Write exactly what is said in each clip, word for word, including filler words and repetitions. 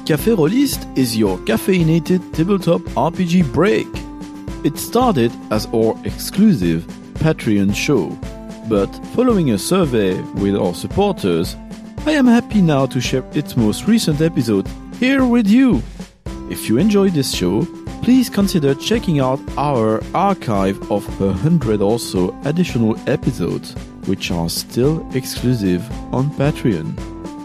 Café Rollist is your caffeinated tabletop R P G break. It started as our exclusive Patreon show, but following a survey with our supporters, I am happy now to share its most recent episode here with you. If you enjoyed this show, please consider checking out our archive of a hundred or so additional episodes, which are still exclusive on Patreon.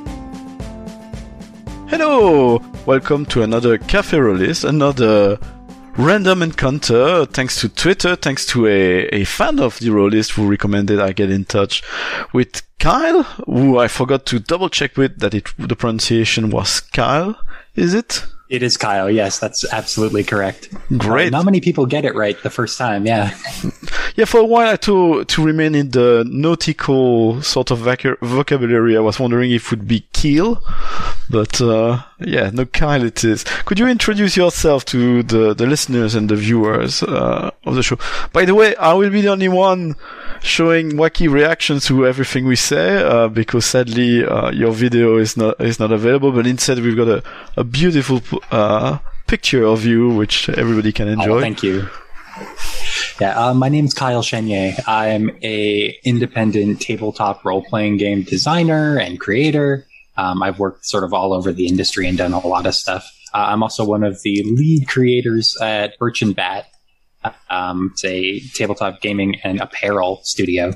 Hello! Welcome to another Café Rollist, another random encounter, thanks to Twitter, thanks to a, a fan of the Rollist who recommended I get in touch with Kyle, who I forgot to double check with that it the pronunciation was Kyle, is it? It is Kyle, yes, that's absolutely correct. Great. Uh, not many people get it right the first time, yeah. Yeah, for a while to to remain in the nautical sort of voc- vocabulary, I was wondering if it would be Keel, but uh, yeah, no, Kyle it is. Could you introduce yourself to the, the listeners and the viewers uh, of the show? By the way, I will be the only one showing wacky reactions to everything we say, uh, because sadly uh, your video is not is not available, but instead we've got a, a beautiful uh, picture of you which everybody can enjoy. Oh, thank you. Yeah, uh, my name's Kyle Chenier. I'm a independent tabletop role-playing game designer and creator. Um, I've worked sort of all over the industry and done a lot of stuff. Uh, I'm also one of the lead creators at Birch and Bat. Um, it's a tabletop gaming and apparel studio.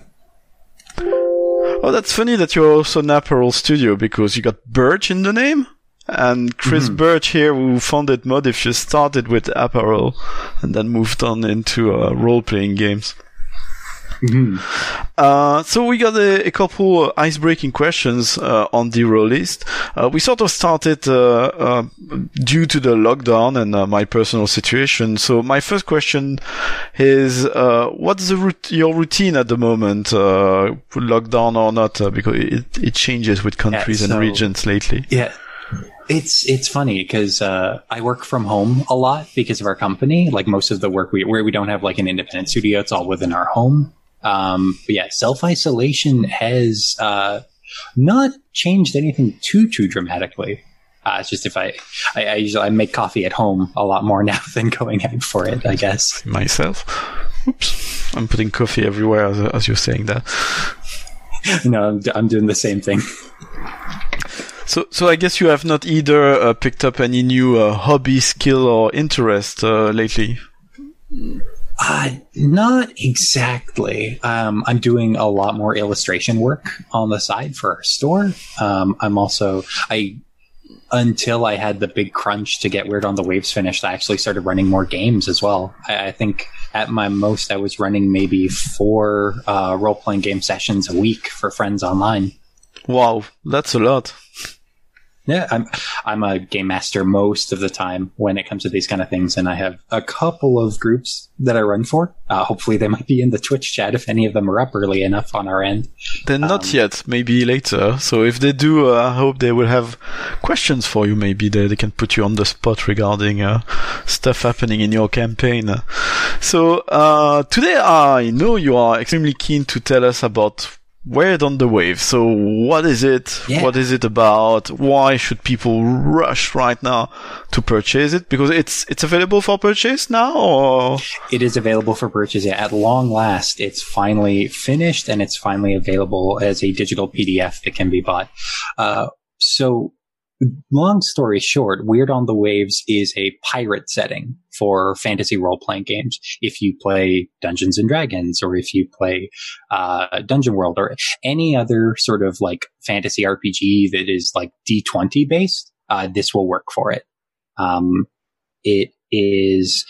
Oh, that's funny that you're also an apparel studio because you got Birch in the name. And Chris mm-hmm. Birch here, who founded Modifuse, started with apparel and then moved on into uh, role-playing games. Mm-hmm. Uh, so we got a, a couple ice-breaking questions uh, on the Rollist. Uh, we sort of started uh, uh, due to the lockdown and uh, my personal situation. So my first question is, uh, what's the rut- your routine at the moment, uh, lockdown or not? Uh, because it, it changes with countries yeah, so, and regions lately. Yeah. It's it's funny because uh, I work from home a lot because of our company. Like most of the work we where we don't have like an independent studio, it's all within our home. Um, but yeah, self isolation has uh, not changed anything too too dramatically. Uh, it's just if I, I I usually I make coffee at home a lot more now than going out for it, I guess. Myself, oops, I'm putting coffee everywhere as, as you're saying that. No, I'm, I'm doing the same thing. So, so I guess you have not either uh, picked up any new uh, hobby, skill, or interest uh, lately. Uh, not exactly. Um, I'm doing a lot more illustration work on the side for our store. Um, I'm also I until I had the big crunch to get Weird on the Waves finished, I actually started running more games as well. I, I think at my most, I was running maybe four uh, role playing game sessions a week for friends online. Wow, that's a lot. Yeah, I'm I'm a game master most of the time when it comes to these kind of things, and I have a couple of groups that I run for. Uh, hopefully they might be in the Twitch chat if any of them are up early enough on our end. They're not um, yet, maybe later. So if they do, uh, I hope they will have questions for you. Maybe they, they can put you on the spot regarding uh, stuff happening in your campaign. So uh, today I know you are extremely keen to tell us about Weird on the Wave. So what is it? Yeah. What is it about? Why should people rush right now to purchase it? Because it's it's available for purchase now, or? It is available for purchase. Yeah. At long last, it's finally finished and it's finally available as a digital P D F that can be bought. Uh, so long story short, Weird on the Waves is a pirate setting for fantasy role-playing games. If you play Dungeons and Dragons, or if you play uh, Dungeon World, or any other sort of like fantasy R P G that is like D twenty based, uh, this will work for it. Um, it is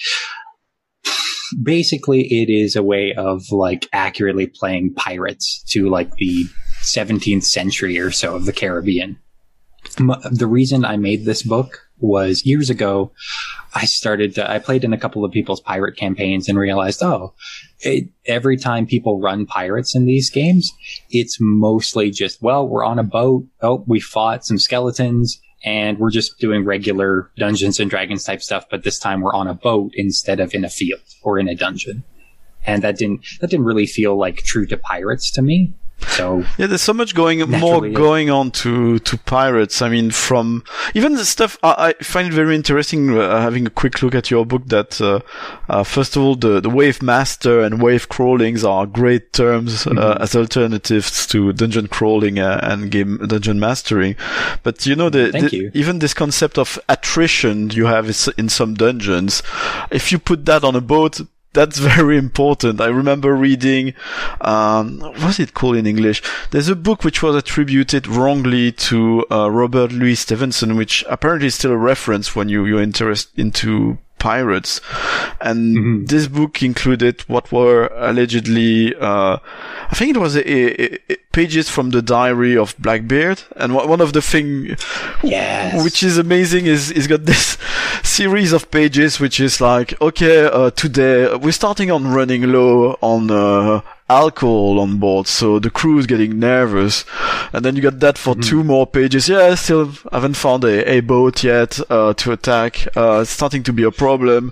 basically it is a way of like accurately playing pirates to like the seventeenth century or so of the Caribbean. The reason I made this book was years ago, I started to, I played in a couple of people's pirate campaigns and realized, oh, it, every time people run pirates in these games, it's mostly just, well, we're on a boat. Oh, we fought some skeletons and we're just doing regular Dungeons and Dragons type stuff. But this time we're on a boat instead of in a field or in a dungeon. And that didn't, that didn't really feel like true to pirates to me. So yeah, there's so much going more going on to to pirates. I mean, from even the stuff I, I find it very interesting. Uh, having a quick look at your book, that uh, uh, first of all, the the wave master and wave crawlings are great terms mm-hmm. uh, as alternatives to dungeon crawling uh, and game dungeon mastering. But you know, the, the you. even this concept of attrition you have in some dungeons, if you put that on a boat, that's very important. I remember reading, um, what's it called in English? There's a book which was attributed wrongly to uh, Robert Louis Stevenson, which apparently is still a reference when you, you're interested into pirates. And mm-hmm. this book included what were allegedly, uh, I think it was a, a, a pages from the diary of Blackbeard. And one of the thing, yes. which is amazing is, is got this series of pages, which is like, okay, uh, today we're starting on running low on, uh, alcohol on board, so the crew is getting nervous, and then you got that for mm-hmm. two more pages. Yeah, I still haven't found a, a boat yet uh, to attack. Uh, it's starting to be a problem.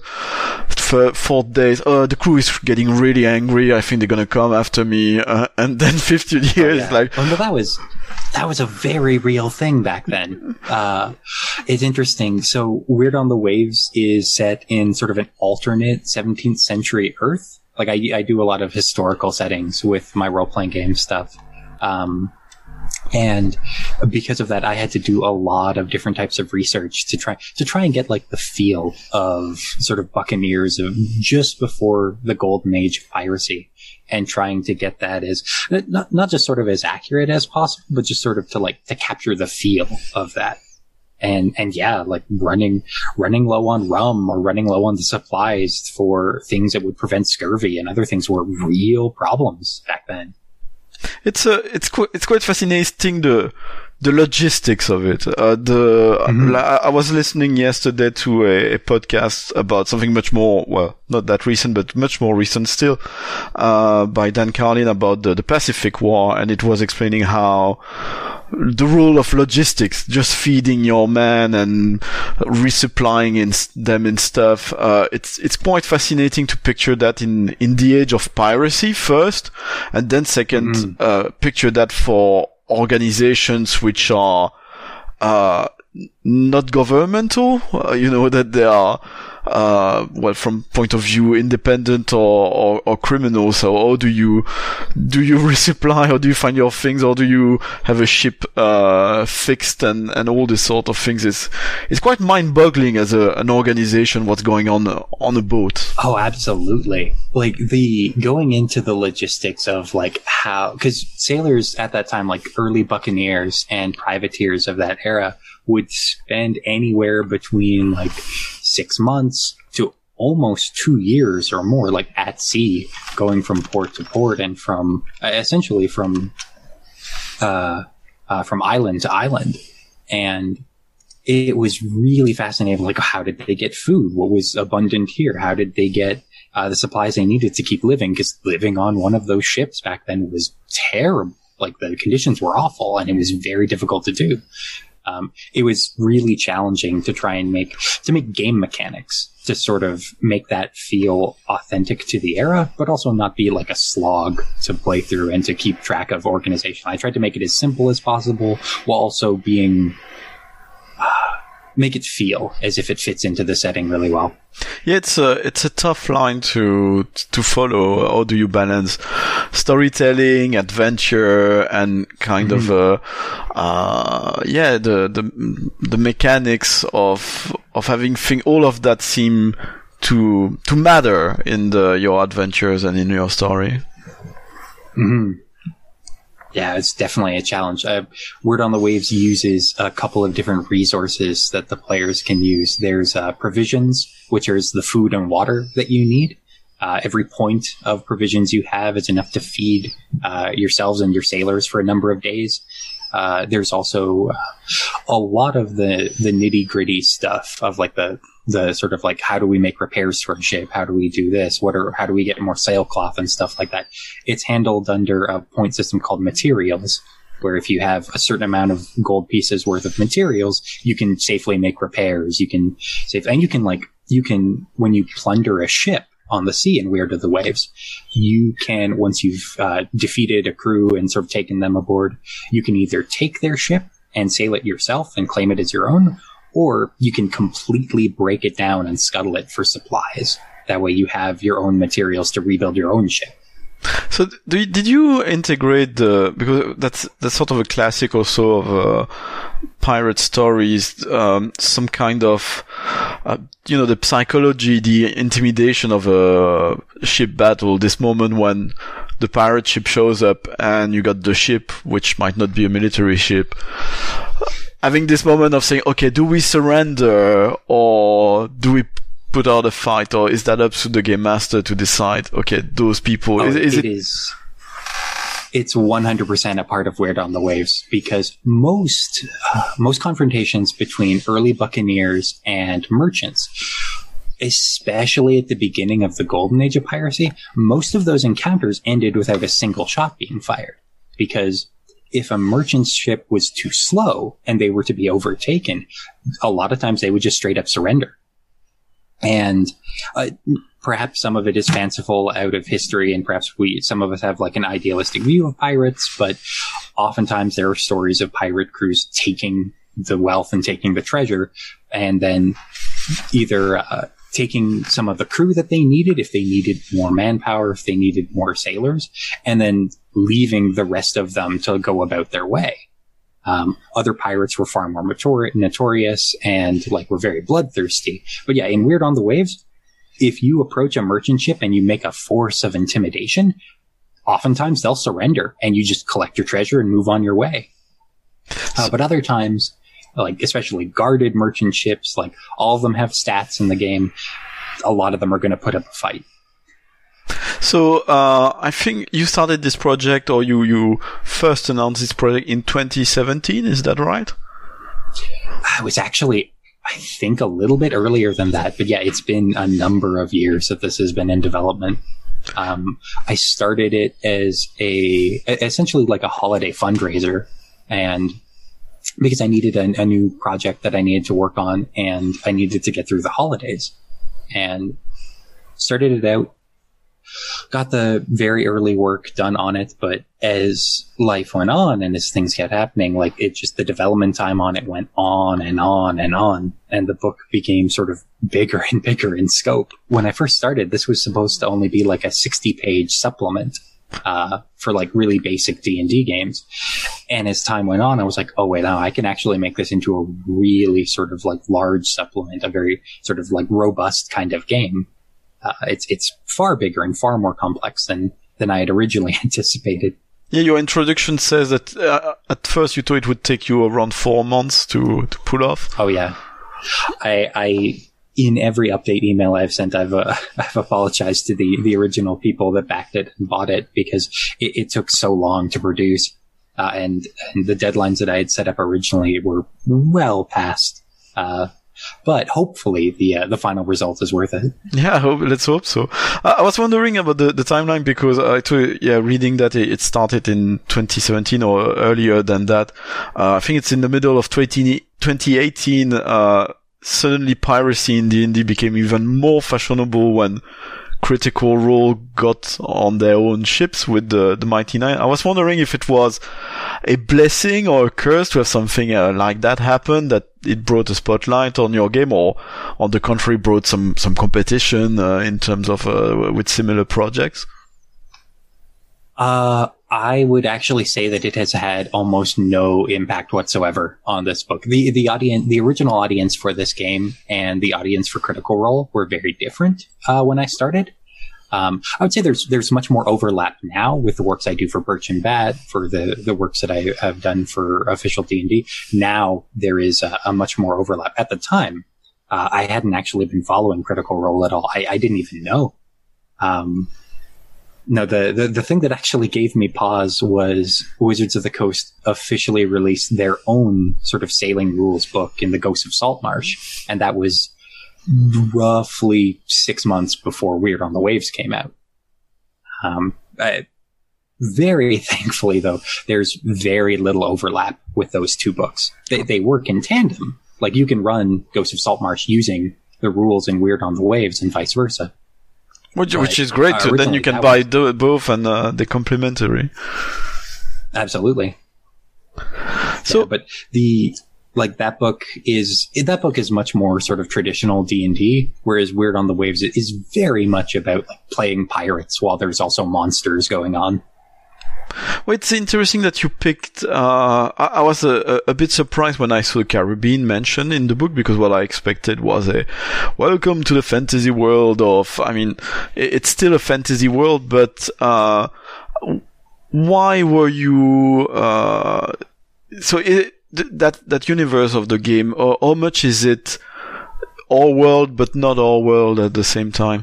For four days, uh, the crew is getting really angry. I think they're gonna come after me, uh, and then fifteen years, oh, yeah. like. Oh, no, that was that was a very real thing back then. Uh, it's interesting. So, Weird on the Waves is set in sort of an alternate seventeenth century Earth. Like, I, I do a lot of historical settings with my role-playing game stuff. Um, and because of that, I had to do a lot of different types of research to try, to try and get, like, the feel of sort of buccaneers of just before the golden age of piracy, and trying to get that as, not, not just sort of as accurate as possible, but just sort of to, like, to capture the feel of that. And, and yeah, like running, running low on rum or running low on the supplies for things that would prevent scurvy and other things were real problems back then. It's uh, it's quite, it's quite fascinating, the, the logistics of it. Uh, the, mm-hmm. I was listening yesterday to a, a podcast about something much more, well, not that recent, but much more recent still, uh, by Dan Carlin about the, the Pacific War, and it was explaining how the rule of logistics, just feeding your men and resupplying in them and stuff. Uh, it's, it's quite fascinating to picture that in, in the age of piracy first, and then second, mm. uh, picture that for organizations which are, uh, not governmental, uh, you know, that they are, uh, well, from point of view, independent or, or, or criminal. So how do you, do you resupply? How do you find your things? Or do you have a ship, uh, fixed and, and all this sort of things? It's, it's quite mind-boggling as a, an organization, what's going on on a boat. Oh, absolutely. Like the, going into the logistics of like how, cause sailors at that time, like early buccaneers and privateers of that era, would spend anywhere between like six months to almost two years or more, like at sea, going from port to port and from uh, essentially from uh, uh, from island to island. And it was really fascinating. Like, how did they get food? What was abundant here? How did they get uh, the supplies they needed to keep living? Because living on one of those ships back then was terrible. Like, the conditions were awful, and it was very difficult to do. Um, it was really challenging to try and make, to make game mechanics to sort of make that feel authentic to the era, but also not be like a slog to play through and to keep track of organization. I tried to make it as simple as possible while also being, uh, make it feel as if it fits into the setting really well. Yeah, it's a, it's a tough line to, to follow. How do you balance storytelling, adventure, and kind mm-hmm. of, uh, uh, yeah, the, the, the mechanics of, of having thing, all of that seem to, to matter in the, your adventures and in your story. Mm-hmm. Yeah, it's definitely a challenge. Uh, Word on the Waves uses a couple of different resources that the players can use. There's uh, provisions, which is the food and water that you need. Uh, every point of provisions you have is enough to feed uh, yourselves and your sailors for a number of days. Uh, there's also uh, a lot of the, the nitty gritty stuff of like the, the sort of like, how do we make repairs for a ship? How do we do this? What are, how do we get more sailcloth and stuff like that? It's handled under a point system called materials, where if you have a certain amount of gold pieces worth of materials, you can safely make repairs. You can safe, and you can like, you can, when you plunder a ship on the sea in Weird of the Waves. You can, once you've uh, defeated a crew and sort of taken them aboard, you can either take their ship and sail it yourself and claim it as your own, or you can completely break it down and scuttle it for supplies. That way you have your own materials to rebuild your own ship. So, do you, did you integrate the, because that's, that's sort of a classic also of, uh, pirate stories, um, some kind of, uh, you know, the psychology, the intimidation of a ship battle, this moment when the pirate ship shows up and you got the ship, which might not be a military ship, having this moment of saying, okay, do we surrender or do we put out a fight, or is that up to the game master to decide, okay, those people, oh, is, is it, it is it's one hundred percent a part of Weird on the Waves, because most uh, most confrontations between early buccaneers and merchants, especially at the beginning of the golden age of piracy, most of those encounters ended without a single shot being fired, because if a merchant's ship was too slow and they were to be overtaken, a lot of times they would just straight up surrender. And uh, perhaps some of it is fanciful out of history, and perhaps we, some of us have like an idealistic view of pirates, but oftentimes there are stories of pirate crews taking the wealth and taking the treasure, and then either uh, taking some of the crew that they needed, if they needed more manpower, if they needed more sailors, and then leaving the rest of them to go about their way. Um, other pirates were far more mature, notorious and like were very bloodthirsty. But yeah, in Weird on the Waves, if you approach a merchant ship and you make a force of intimidation, oftentimes they'll surrender and you just collect your treasure and move on your way. Uh, but other times, like especially guarded merchant ships, like all of them have stats in the game. A lot of them are going to put up a fight. So, uh, I think you started this project, or you, you first announced this project in twenty seventeen, is that right? I was actually, I think, a little bit earlier than that, but yeah, it's been a number of years that this has been in development. Um, I started it as a, essentially like a holiday fundraiser, and because I needed a, a new project that I needed to work on, and I needed to get through the holidays, and started it out. Got the very early work done on it, but as life went on and as things kept happening, like it just, the development time on it went on and on and on, and the book became sort of bigger and bigger in scope. When I first started, this was supposed to only be like a sixty page supplement, uh, for like really basic D and D games. And as time went on, I was like, oh wait, now I can actually make this into a really sort of like large supplement, a very sort of like robust kind of game. Uh, it's it's far bigger and far more complex than, than I had originally anticipated. Yeah, your introduction says that uh, at first you thought it would take you around four months to, to pull off. Oh yeah, I I in every update email I've sent, I've uh, I've apologized to the the original people that backed it and bought it, because it, it took so long to produce, uh, and and the deadlines that I had set up originally were well past. Uh, But hopefully the uh, the final result is worth it. Yeah, I hope, let's hope so. Uh, I was wondering about the, the timeline, because I told, yeah, reading that it started in twenty seventeen or earlier than that. Uh, I think it's in the middle of twenty eighteen. Uh, suddenly piracy in D and D became even more fashionable when Critical Role got on their own ships with the, the Mighty Nine. I was wondering if it was a blessing or a curse to have something uh, like that happen, that it brought a spotlight on your game, or on the contrary brought some, some competition uh, in terms of uh, with similar projects. Uh, I would actually say that it has had almost no impact whatsoever on this book. The, the audience, the original audience for this game and the audience for Critical Role were very different, uh, when I started. Um, I would say there's, there's much more overlap now with the works I do for Birch and Bat, for the, the works that I have done for official D and D. Now there is a, a much more overlap. At the time, uh, I hadn't actually been following Critical Role at all. I, I didn't even know. Um, No, the, the, the thing that actually gave me pause was Wizards of the Coast officially released their own sort of sailing rules book in the Ghosts of Saltmarsh. And that was roughly six months before Weird on the Waves came out. Um, I, very thankfully, though, there's very little overlap with those two books. They, they work in tandem. Like, you can run Ghosts of Saltmarsh using the rules in Weird on the Waves and vice versa. Which, But, which is great. uh, So then you originally can that buy was- do- both, and uh, they're complementary. Absolutely. So, Yeah, but the like that book is that book is much more sort of traditional D and D, whereas Weird on the Waves is very much about like playing pirates while there's also monsters going on. well, it's interesting that you picked. Uh, I, I was a, a bit surprised when I saw Caribbean mentioned in the book, because what I expected was a welcome to the fantasy world of. I mean, it, it's still a fantasy world, but uh, why were you? Uh, so it, th- that that universe of the game, or how much is it our world but not our world at the same time?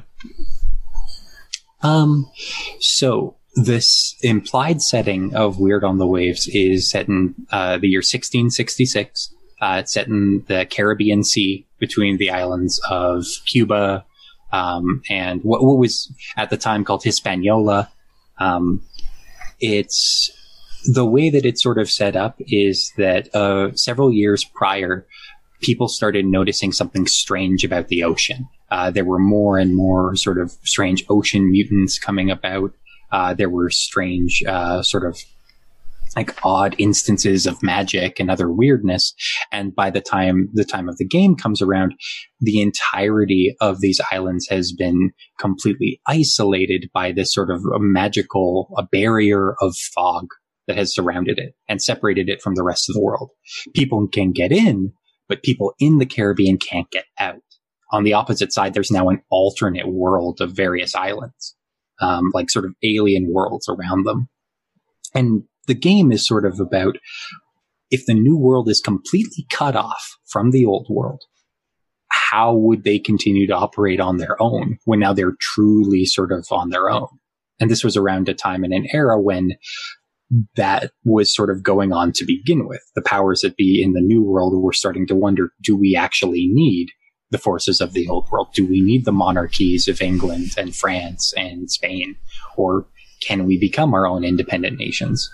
Um, so this implied setting of Weird on the Waves is set in uh, the year sixteen sixty-six. Uh, it's set in the Caribbean Sea between the islands of Cuba um, and what, what was at the time called Hispaniola. Um, it's the way that it's sort of set up is that uh, several years prior, people started noticing something strange about the ocean. Uh, there were more and more sort of strange ocean mutants coming about. Uh, there were strange, uh, sort of like odd instances of magic and other weirdness. And by the time the time of the game comes around, the entirety of these islands has been completely isolated by this sort of a magical, a barrier of fog that has surrounded it and separated it from the rest of the world. People can get in, but people in the Caribbean can't get out. On the opposite side, there's now an alternate world of various islands, um, like sort of alien worlds around them. And the game is sort of about if the new world is completely cut off from the old world, how would they continue to operate on their own when now they're truly sort of on their own? And this was around a time in an era when that was sort of going on to begin with. The powers that be in the new world were starting to wonder, do we actually need the forces of the old world? Do we need the monarchies of England and France and Spain? Or can we become our own independent nations?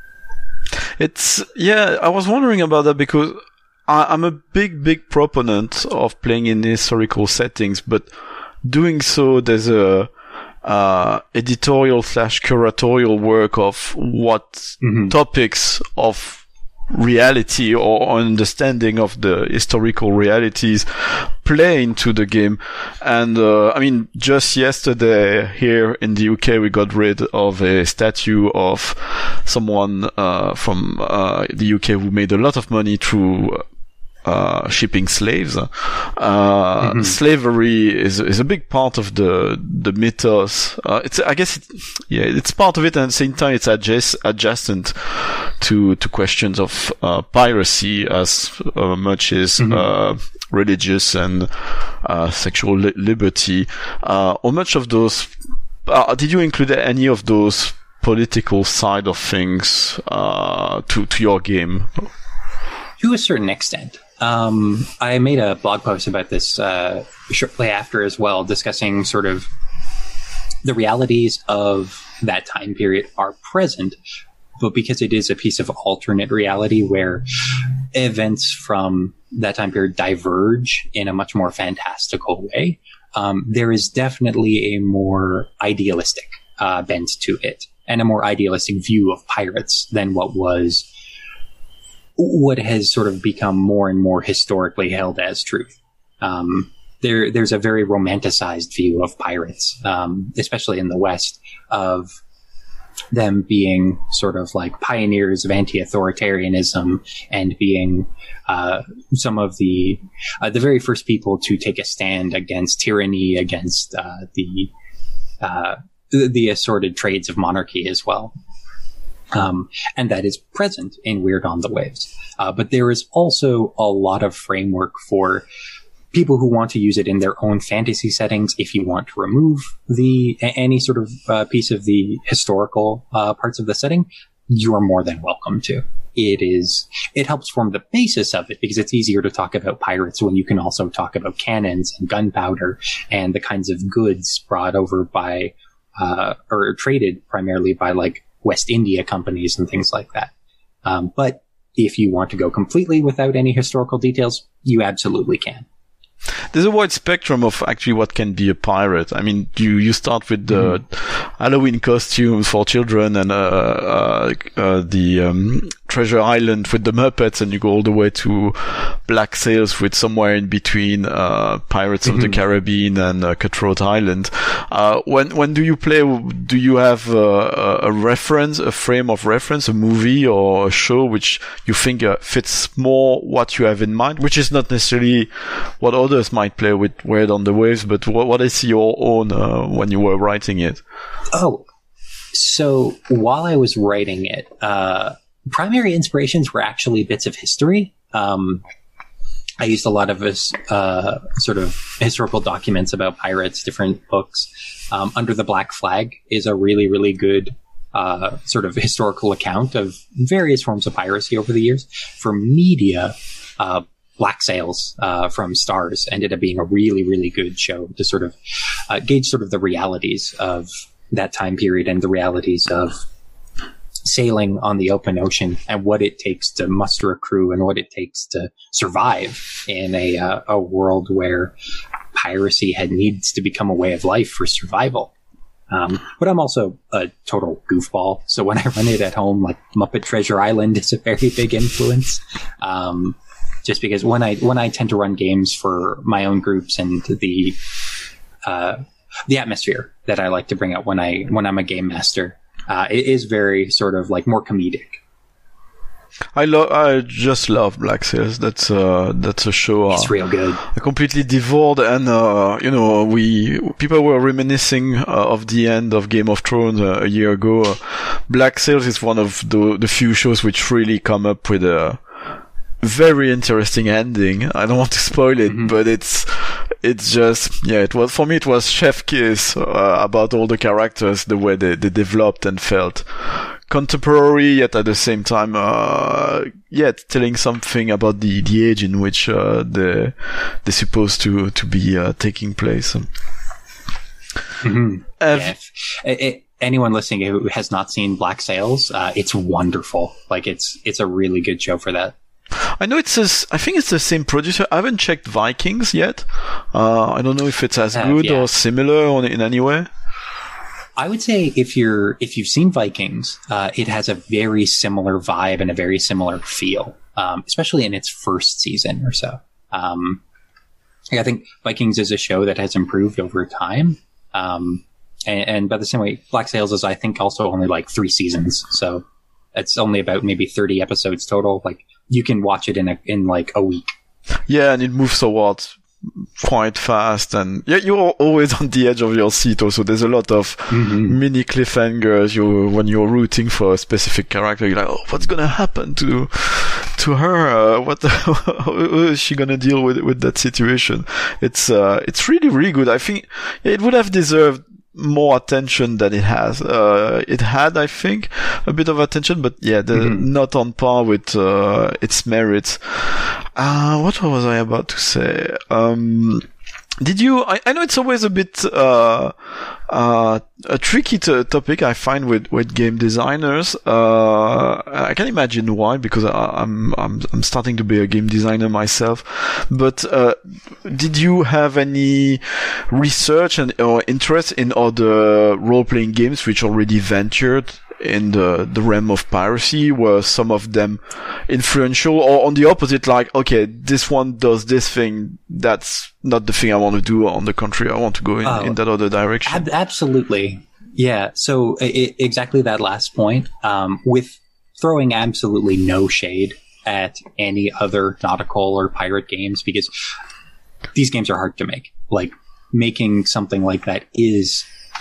It's, yeah, I was wondering about that because I, I'm a big, big proponent of playing in historical settings, but doing so, there's a, uh, editorial slash curatorial work of what mm-hmm. topics of reality or understanding of the historical realities play into the game. And uh, I mean, just yesterday here in the U K we got rid of a statue of someone uh, from uh, the U K who made a lot of money through uh, shipping slaves. Uh, mm-hmm. Slavery is is a big part of the the mythos. Uh, it's I guess it, yeah, it's part of it, and at the same time it's adjacent adjacent to to questions of uh, piracy as uh, much as mm-hmm. uh, religious and uh, sexual li- liberty. Uh, how much of those uh, did you include any of those political side of things uh, to to your game? To a certain extent. Um, I made a blog post about this uh, shortly after as well, discussing sort of the realities of that time period are present, but because it is a piece of alternate reality where events from that time period diverge in a much more fantastical way, um, there is definitely a more idealistic uh, bent to it and a more idealistic view of pirates than what was what has sort of become more and more historically held as truth. Um, there, there's a very romanticized view of pirates, um, especially in the West, of them being sort of like pioneers of anti-authoritarianism and being uh, some of the uh, the very first people to take a stand against tyranny, against uh, the, uh, the the assorted trades of monarchy as well. Um, and that is present in Weird on the Waves. Uh, but there is also a lot of framework for people who want to use it in their own fantasy settings. If you want to remove the any sort of uh, piece of the historical uh, parts of the setting, you are more than welcome to. It is, it helps form the basis of it because it's easier to talk about pirates when you can also talk about cannons and gunpowder and the kinds of goods brought over by, uh, or traded primarily by like West India companies and things like that. Um, but if you want to go completely without any historical details, you absolutely can. there's a wide spectrum of actually what can be a pirate. I mean, you you start with the mm-hmm. Halloween costumes for children and uh, uh, uh the um, Treasure Island with the Muppets, and you go all the way to Black Sails with somewhere in between uh Pirates mm-hmm. of the Caribbean and uh, Cutthroat Island. Uh, when when do you play? Do you have uh, a reference, a frame of reference, a movie or a show which you think uh, fits more what you have in mind, which is not necessarily what others might play with Word on the Waves, but what, what is your own uh, when you were writing it? Oh, so while I was writing it, uh, primary inspirations were actually bits of history. Um, I used a lot of this, uh, sort of historical documents about pirates, different books. Um, Under the Black Flag is a really, really good uh, sort of historical account of various forms of piracy over the years. For media, uh, Black Sails uh, from Stars ended up being a really, really good show to sort of uh, gauge sort of the realities of that time period and the realities of sailing on the open ocean and what it takes to muster a crew and what it takes to survive in a uh, a world where piracy had needs to become a way of life for survival. Um, but I'm also a total goofball, so when I run it at home, like Muppet Treasure Island is a very big influence. Um, just because when I when I tend to run games for my own groups and the uh, the atmosphere that I like to bring out when I when I'm a game master. Uh, it is very sort of like more comedic. I love. I just love Black Sails. That's uh, that's a show. Uh, it's real good. Completely devoured, and uh, you know, we people were reminiscing uh, of the end of Game of Thrones uh, a year ago. Uh, Black Sails is one of the the few shows which really come up with a very interesting ending. I don't want to spoil it, mm-hmm. but it's it's just yeah. It was for me. It was chef kiss uh, about all the characters, the way they, they developed and felt contemporary, yet at the same time, uh, yet telling something about the the age in which uh, they they're supposed to to be uh, taking place. Mm-hmm. Uh, yeah. if, it, anyone listening who has not seen Black Sails, uh, it's wonderful. Like it's it's a really good show for that. I know it's a, I think it's the same producer. I haven't checked Vikings yet. Uh, I don't know if it's as uh, good yeah. or similar or in any way. I would say if you're if you've seen Vikings, uh, it has a very similar vibe and a very similar feel, um, especially in its first season or so. Um, I think Vikings is a show that has improved over time, um, and, and by the same way, Black Sails is I think also only like three seasons, so it's only about maybe thirty episodes total. Like you can watch it in a in like a week. Yeah, and it moves towards quite fast, and yeah, you're always on the edge of your seat also. There's a lot of mm-hmm. mini cliffhangers. You when you're rooting for a specific character, you're like, oh, what's gonna happen to to her? Uh, what how is she gonna deal with with that situation? It's uh it's really really good. I think yeah, it would have deserved more attention than it has. Uh, it had, I think, a bit of attention, but yeah, the, mm-hmm. not on par with uh, its merits. Uh, what was I about to say? Um, did you? I, I know it's always a bit uh, uh, a tricky t- topic I find with, with game designers. Uh, I can imagine why, because I, I'm I'm I'm starting to be a game designer myself. But uh, did you have any research and or interest in other role playing games which already ventured in the the realm of piracy? Were some of them influential, or on the opposite, like, okay, this one does this thing, that's not the thing I want to do, on the contrary, I want to go in, oh, in that other direction? Ab- absolutely. Yeah. So it, exactly that last point, um, with throwing absolutely no shade at any other nautical or pirate games, because these games are hard to make. Like, making something like that is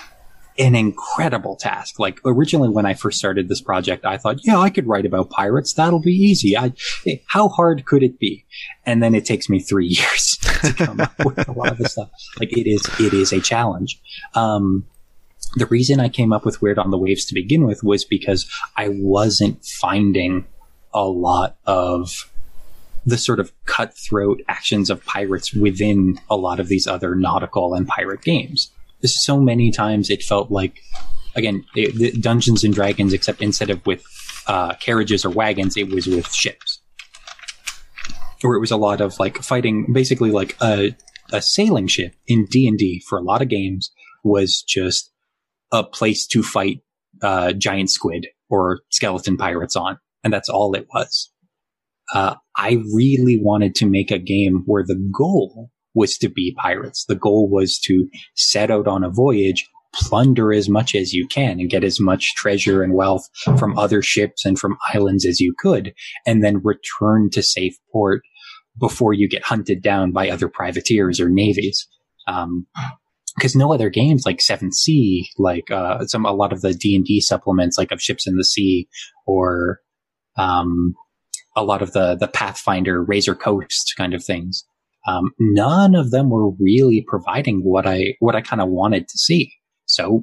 an incredible task. Like, originally when I first started this project, I thought, yeah, I could write about pirates. That'll be easy. I, how hard could it be? And then it takes me three years to come up with a lot of this stuff. Like, it is, it is a challenge. Um, the reason I came up with Weird on the Waves to begin with was because I wasn't finding a lot of the sort of cutthroat actions of pirates within a lot of these other nautical and pirate games. So many times it felt like, again, it, Dungeons and Dragons, except instead of with uh, carriages or wagons, it was with ships. Or it was a lot of like fighting, basically like a, a sailing ship in D and D for a lot of games was just a place to fight uh, giant squid or skeleton pirates on. And that's all it was. Uh, I really wanted to make a game where the goal was to be pirates. The goal was to set out on a voyage, plunder as much as you can and get as much treasure and wealth from other ships and from islands as you could, and then return to safe port before you get hunted down by other privateers or navies. Um, because no other games like Seventh Sea, like uh, some a lot of the D and D supplements, like of Ships in the Sea, or um, a lot of the the Pathfinder, Razor Coast kind of things. Um, none of them were really providing what I what I kind of wanted to see. So,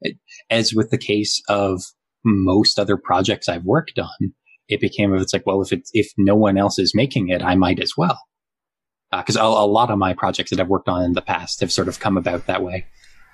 as with the case of most other projects I've worked on, it became it's like, well, if it's if no one else is making it, I might as well. Because uh, a, a lot of my projects that I've worked on in the past have sort of come about that way.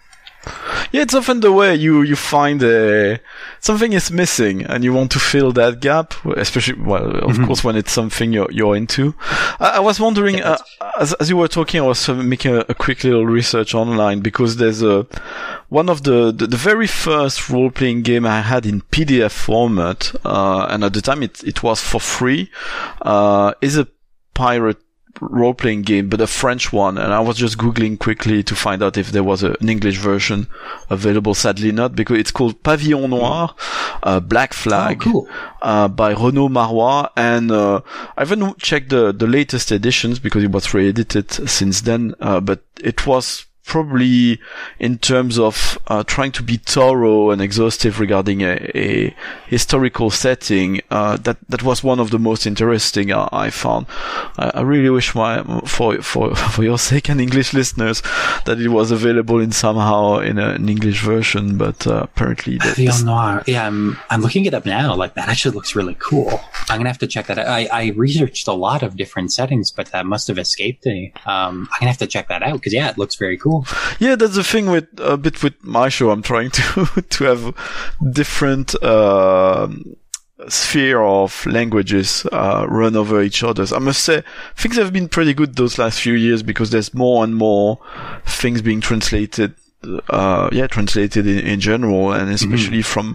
Yeah, it's often the way you, you find uh, something is missing and you want to fill that gap, especially, well, of mm-hmm. course, when it's something you're, you're into. I, I was wondering, yeah, uh, as, as you were talking, I was uh, making a, a quick little research online because there's a, one of the, the, the very first role-playing game I had in P D F format, uh, and at the time it, it was for free, uh, is a pirate role-playing game, but a French one, and I was just googling quickly to find out if there was a, an English version available. Sadly not, because it's called Pavillon Noir, uh, Black Flag, oh, cool. uh, by Renaud Marois, and uh, I haven't checked the, the latest editions because it was re-edited since then, uh, but it was probably in terms of uh, trying to be thorough and exhaustive regarding a, a historical setting, uh, that that was one of the most interesting uh, I found. I, I really wish my for for for your sake and English listeners that it was available in somehow in a, an English version, but uh, apparently that, Pavillon Noir. Yeah, I'm I'm looking it up now. Like, that actually looks really cool. I'm gonna have to check that out. I, I researched a lot of different settings, but that must have escaped me. Um, I'm gonna have to check that out because yeah, it looks very cool. Yeah, that's the thing with a bit with my show. I'm trying to to have different uh, sphere of languages uh, run over each other. I must say things have been pretty good those last few years because there's more and more things being translated. Uh, yeah, translated in, in general, and especially mm-hmm. from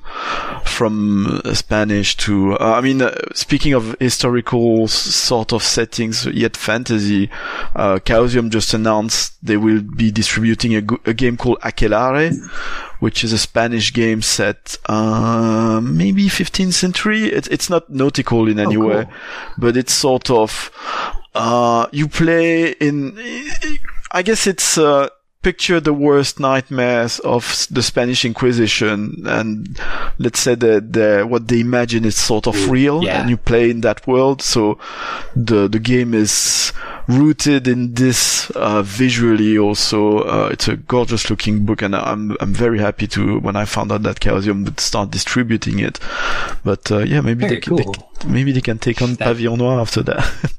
from Spanish to. Uh, I mean, uh, speaking of historical s- sort of settings, yet fantasy, uh, Chaosium just announced they will be distributing a, go- a game called Aquelarre, which is a Spanish game set uh, maybe fifteenth century. It's it's not nautical in any oh, way, cool. but it's sort of uh, you play in. I guess it's. Uh, Picture the worst nightmares of the Spanish Inquisition, and let's say that the, what they imagine is sort of real, yeah. and you play in that world. So the the game is rooted in this uh, visually. Also, uh, it's a gorgeous looking book, and I'm I'm very happy to when I found out that Chaosium would start distributing it. But uh, yeah, maybe very they, cool. they maybe they can take on that- Pavillon Noir after that.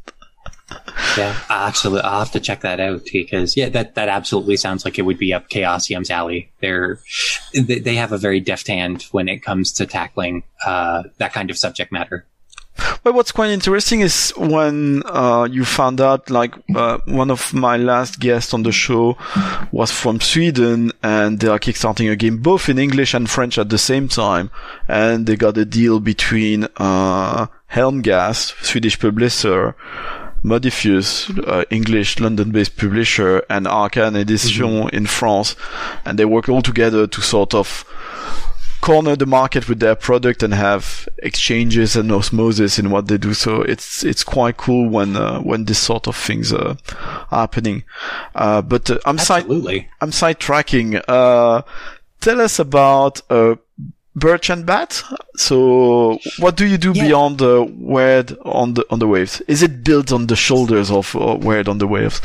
Yeah, absolutely. I'll have to check that out because yeah, that, that absolutely sounds like it would be up Chaosium's alley. They're, they have a very deft hand when it comes to tackling, uh, that kind of subject matter. Well, what's quite interesting is when, uh, you found out, like, uh, one of my last guests on the show was from Sweden, and they are kickstarting a game both in English and French at the same time, and they got a deal between, uh, Helmgas, Swedish publisher, Modiphius, uh, English London-based publisher, and Arcane Edition mm-hmm. in France, and they work all together to sort of corner the market with their product and have exchanges and osmosis in what they do. So it's it's quite cool when uh, when this sort of things are happening. Uh, but uh, I'm side I'm sidetracking. Uh, tell us about uh, Birch and Bat. So, what do you do yeah. beyond uh, Weird on the on the Waves? Is it built on the shoulders of uh, Weird on the Waves?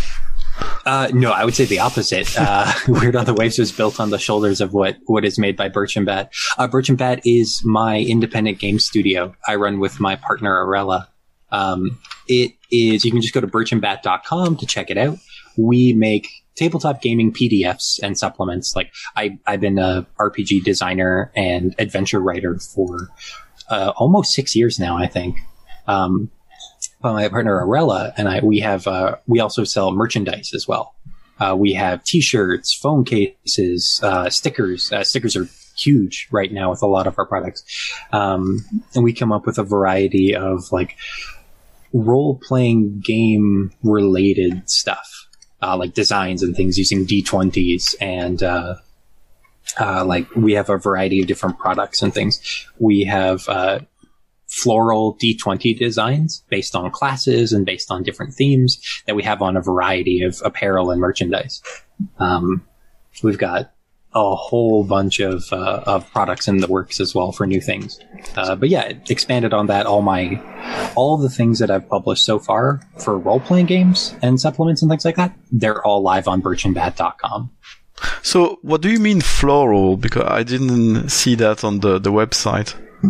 Uh, no, I would say the opposite. Uh, Weird on the Waves was built on the shoulders of what, what is made by Birch and Bat. Uh, Birch and Bat is my independent game studio I run with my partner, Arella. Um, it is, you can just go to birch and bat dot com to check it out. We make tabletop gaming P D Fs and supplements. Like I, I've been a R P G designer and adventure writer for, uh, almost six years now, I think. Um, my partner Arella and I, we have, uh, we also sell merchandise as well. Uh, we have t-shirts, phone cases, uh, stickers. Uh, stickers are huge right now with a lot of our products. Um, and we come up with a variety of like role-playing game related stuff, uh, like designs and things using D twenties and, uh, uh, like we have a variety of different products and things. We have, uh, floral D twenty designs based on classes and based on different themes that we have on a variety of apparel and merchandise. Um, we've got a whole bunch of, uh, of products in the works as well for new things. Uh, but yeah, it expanded on that. All my, all the things that I've published so far for role-playing games and supplements and things like that, they're all live on birch and bat dot com. So what do you mean floral? Because I didn't see that on the, the website.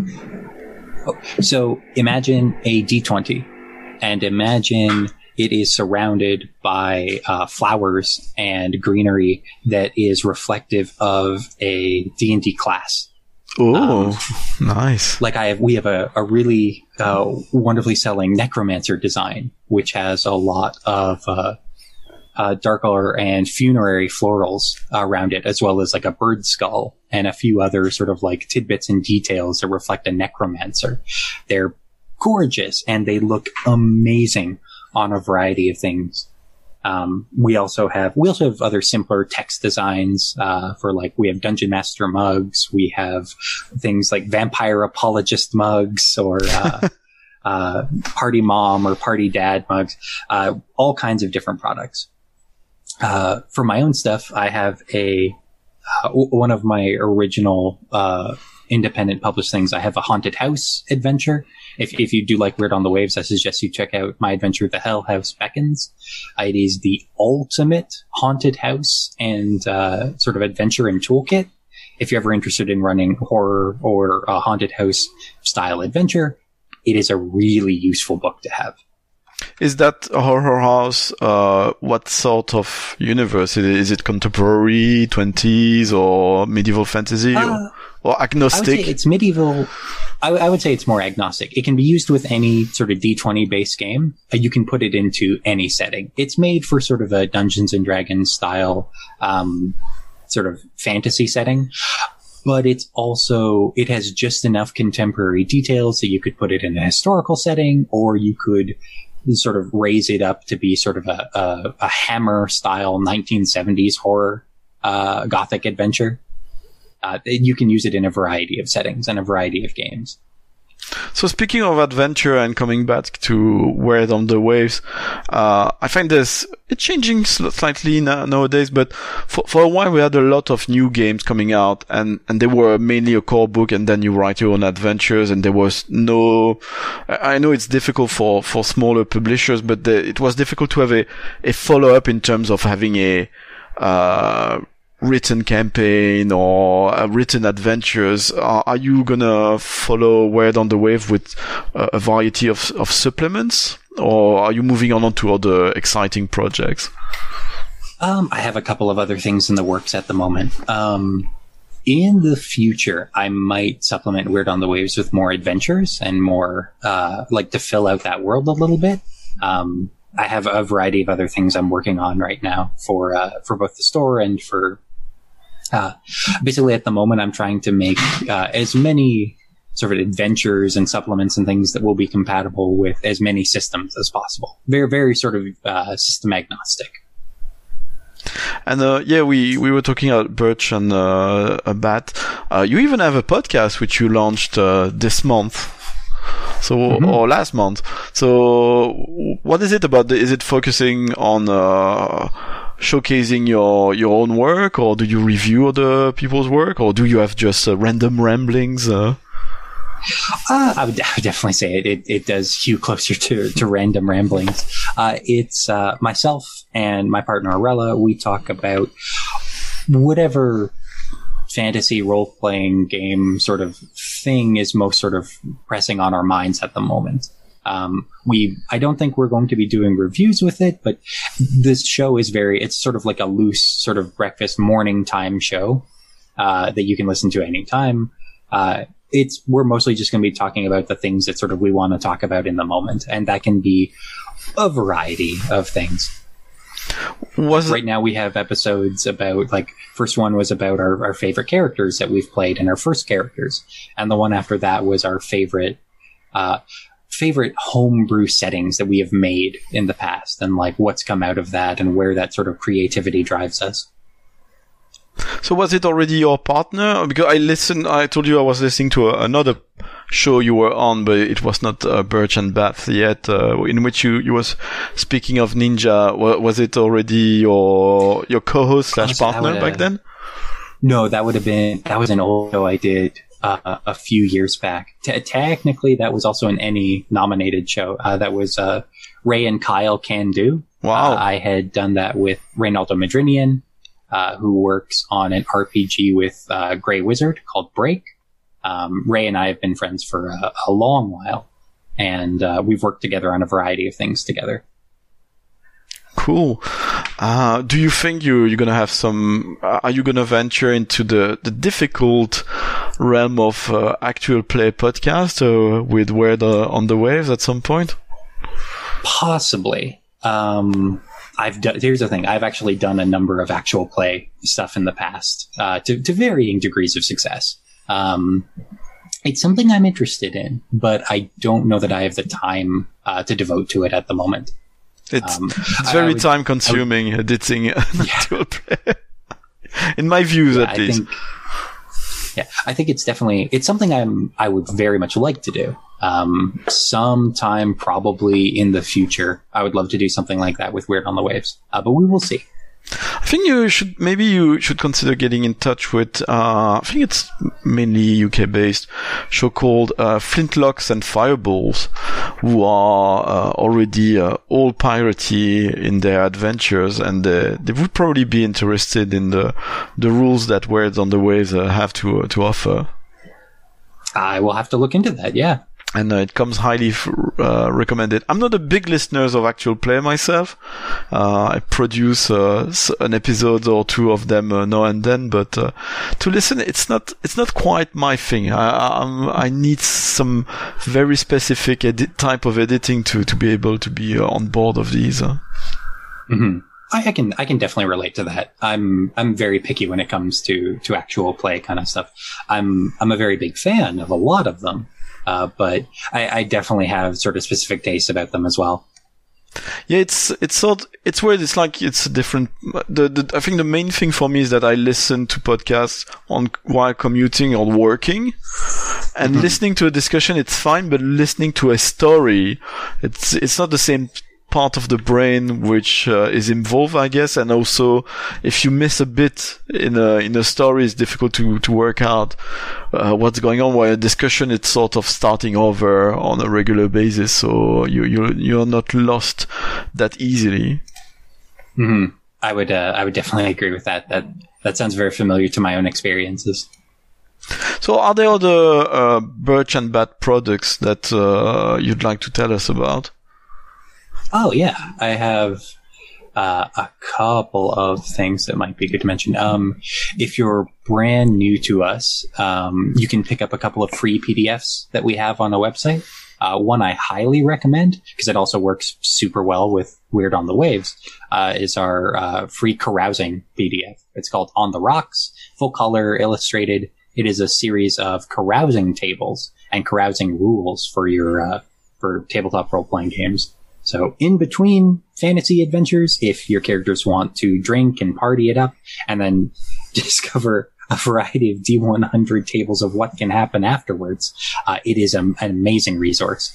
So imagine a D twenty and imagine it is surrounded by uh, flowers and greenery that is reflective of a D and D class. Oh, um, nice. Like I have, we have a, a really uh, wonderfully selling necromancer design, which has a lot of uh, uh, darker and funerary florals around it, as well as like a bird skull and a few other sort of like tidbits and details that reflect a necromancer. They're gorgeous and they look amazing on a variety of things. Um, we also have, we also have other simpler text designs, uh, for like, we have Dungeon Master mugs. We have things like Vampire Apologist mugs or, uh, uh, Party Mom or Party Dad mugs, uh, all kinds of different products. Uh, for my own stuff, I have a, uh, w- one of my original, uh, independent published things. I have a haunted house adventure. If if you do like Weird on the Waves, I suggest you check out my adventure, The Hell House Beckons. Uh, it is the ultimate haunted house and uh, sort of adventure and toolkit. If you're ever interested in running horror or a haunted house style adventure, it is a really useful book to have. Is that Horror House, uh, what sort of universe? Is it contemporary, twenties, or medieval fantasy, Uh, or, or agnostic? I would say it's medieval. I, w- I would say it's more agnostic. It can be used with any sort of D twenty based game. Uh, you can put it into any setting. It's made for sort of a Dungeons and Dragons style, um, sort of fantasy setting. But it's also, it has just enough contemporary details that you could put it in a historical setting, or you could sort of raise it up to be sort of a, a, a Hammer style nineteen seventies horror, uh, gothic adventure. Uh, you can use it in a variety of settings and a variety of games. So speaking of adventure and coming back to Weird on the Waves, uh, I find this, it's changing slightly na- nowadays, but for, for a while we had a lot of new games coming out and, and they were mainly a core book and then you write your own adventures and there was no, I know it's difficult for, for smaller publishers, but the, it was difficult to have a, a follow-up in terms of having a, uh, written campaign or uh, written adventures. Uh, are you gonna follow Weird on the Wave with uh, a variety of, of supplements, or are you moving on to other exciting projects? Um, I have a couple of other things in the works at the moment. Um, in the future, I might supplement Weird on the Waves with more adventures and more, uh, like to fill out that world a little bit. Um, I have a variety of other things I'm working on right now for, uh, for both the store and for, uh, basically at the moment I'm trying to make, uh, as many sort of adventures and supplements and things that will be compatible with as many systems as possible. Very, very sort of, uh, system agnostic. And, uh, yeah, we, we were talking about Birch and, uh, a bat. Uh, you even have a podcast which you launched, uh, this month. So, mm-hmm. or last month. So, what is it about? The, is it focusing on uh, showcasing your your own work, or do you review other people's work, or do you have just uh, random ramblings? Uh? Uh, I, would, I would definitely say it, it. It does hew closer to to random ramblings. Uh, it's uh, myself and my partner Arella. We talk about whatever fantasy role-playing game sort of thing is most sort of pressing on our minds at the moment. Um, we, I don't think we're going to be doing reviews with it, but this show is very, it's sort of like a loose sort of breakfast morning time show, uh, that you can listen to anytime. Uh, it's we're mostly just going to be talking about the things that sort of we want to talk about in the moment, and that can be a variety of things. Was right now we have episodes about, like, first one was about our, our favorite characters that we've played and our first characters, and the one after that was our favorite uh favorite homebrew settings that we have made in the past, and like what's come out of that and where that sort of creativity drives us. So was it already your partner? Because I listened, I told you I was listening to a, another show you were on, but it was not uh, Birch and Bath yet, uh, in which you, you was speaking of Ninja. W- was it already your your co-host slash partner back then? No, that would have been, that was an old show I did uh, a few years back. T- technically, that was also an Emmy nominated show. Uh, that was uh, Ray and Kyle Can Do. Wow. Uh, I had done that with Reynaldo Madrinian, Uh, who works on an R P G with uh, Grey Wizard called Break. Um, Ray and I have been friends for a, a long while, and uh, we've worked together on a variety of things together. Cool. Uh, do you think you, you're going to have some, uh, are you going to venture into the, the difficult realm of uh, actual play podcast uh, with Word uh, on the Waves at some point? Possibly. Um, I've done, here's the thing. I've actually done a number of actual play stuff in the past, uh, to, to varying degrees of success. Um, it's something I'm interested in, but I don't know that I have the time, uh, to devote to it at the moment. It's, um, it's very would, time consuming would, editing an yeah. actual play. In my views, yeah, at I least. Think, yeah, I think it's definitely, it's something I'm, I would very much like to do. Um, sometime probably in the future, I would love to do something like that with Weird on the Waves, uh, but we will see. I think you should, maybe you should consider getting in touch with, uh, I think it's mainly U K based show called, uh, Flintlocks and Fireballs, who are, uh, already, uh, all piratey in their adventures, and, uh, they would probably be interested in the, the rules that Words on the Waves, uh, have to, uh, to offer. I will have to look into that, yeah. And uh, it comes highly f- uh, recommended. I'm not a big listener of actual play myself. Uh, I produce uh, an episode or two of them uh, now and then, but uh, to listen, it's not it's not quite my thing. I I'm, I need some very specific edit type of editing to to be able to be uh, on board of these. Uh. Mm-hmm. I, I can I can definitely relate to that. I'm I'm very picky when it comes to to actual play kind of stuff. I'm I'm a very big fan of a lot of them. Uh, but I, I definitely have sort of specific tastes about them as well. Yeah, it's it's sort it's weird. It's like it's a different. The, the I think the main thing for me is that I listen to podcasts on while commuting or working, and mm-hmm. listening to a discussion it's fine, but listening to a story, it's it's not the same part of the brain which uh, is involved, I guess. And also, if you miss a bit in a in a story, it's difficult to to work out uh, what's going on. While a discussion, it's sort of starting over on a regular basis, so you you you're not lost that easily. Mm-hmm. I would uh, I would definitely agree with that. That that sounds very familiar to my own experiences. So, are there other uh, Birch and Bat products that uh, you'd like to tell us about? Oh, yeah. I have uh, a couple of things that might be good to mention. Um, if you're brand new to us, um, you can pick up a couple of free P D Fs that we have on the website. Uh, one I highly recommend, because it also works super well with Weird on the Waves, uh, is our uh, free carousing P D F. It's called On the Rocks, full color, illustrated. It is a series of carousing tables and carousing rules for your uh, for tabletop role-playing games. So in between fantasy adventures, if your characters want to drink and party it up and then discover a variety of D one hundred tables of what can happen afterwards, uh, it is a, an amazing resource.